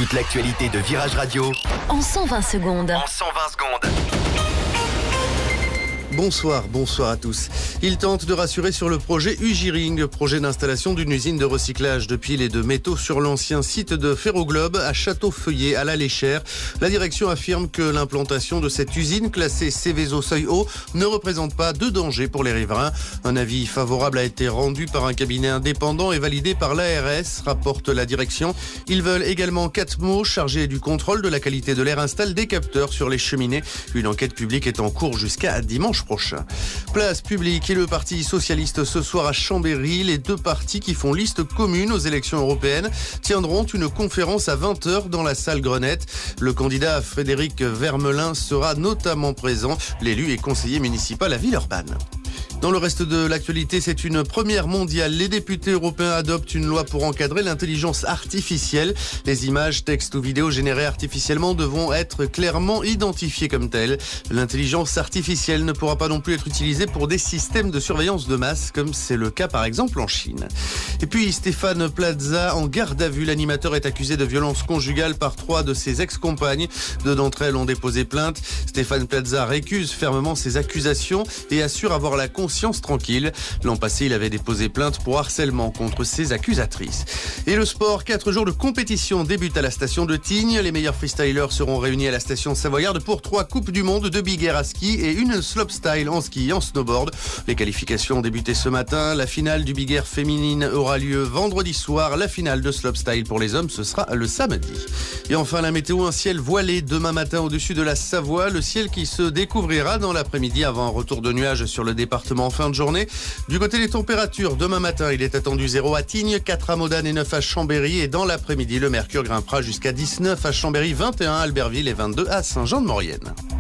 Toute l'actualité de Virage Radio en 120 secondes. Bonsoir à tous. Il tente de rassurer sur le projet Ugiring, projet d'installation d'une usine de recyclage de piles et de métaux sur l'ancien site de Ferroglobe à Château-Feuillé à la Léchère. La direction affirme que l'implantation de cette usine classée Seveso seuil haut ne représente pas de danger pour les riverains. Un avis favorable a été rendu par un cabinet indépendant et validé par l'ARS, rapporte la direction. Ils veulent également Catmo, chargé du contrôle de la qualité de l'air, installe des capteurs sur les cheminées. Une enquête publique est en cours jusqu'à dimanche prochain. Place publique et le Parti socialiste ce soir à Chambéry. Les deux partis qui font liste commune aux élections européennes tiendront une conférence à 20h dans la salle Grenette. Le candidat Frédéric Vermelin sera notamment présent. L'élu est conseiller municipal à Villeurbanne. Dans le reste de l'actualité, c'est une première mondiale. Les députés européens adoptent une loi pour encadrer l'intelligence artificielle. Les images, textes ou vidéos générées artificiellement devront être clairement identifiées comme telles. L'intelligence artificielle ne pourra pas non plus être utilisée pour des systèmes de surveillance de masse, comme c'est le cas par exemple en Chine. Et puis Stéphane Plaza en garde à vue. L'animateur est accusé de violence conjugale par 3 de ses ex-compagnes. 2 d'entre elles ont déposé plainte. Stéphane Plaza récuse fermement ces accusations et assure avoir la conscience tranquille. L'an passé, il avait déposé plainte pour harcèlement contre ses accusatrices. Et le sport, 4 jours de compétition débutent à la station de Tignes. Les meilleurs freestylers seront réunis à la station savoyarde pour 3 coupes du monde, 2 big air à ski et une slopestyle en ski et en snowboard. Les qualifications ont débuté ce matin. La finale du big air féminine aura lieu vendredi soir. La finale de slopestyle pour les hommes, ce sera le samedi. Et enfin, la météo, un ciel voilé demain matin au-dessus de la Savoie. Le ciel qui se découvrira dans l'après-midi avant un retour de nuages sur le département en fin de journée. Du côté des températures, demain matin, il est attendu 0 à Tignes, 4 à Modane et 9 à Chambéry. Et dans l'après-midi, le mercure grimpera jusqu'à 19 à Chambéry, 21 à Albertville et 22 à Saint-Jean-de-Maurienne.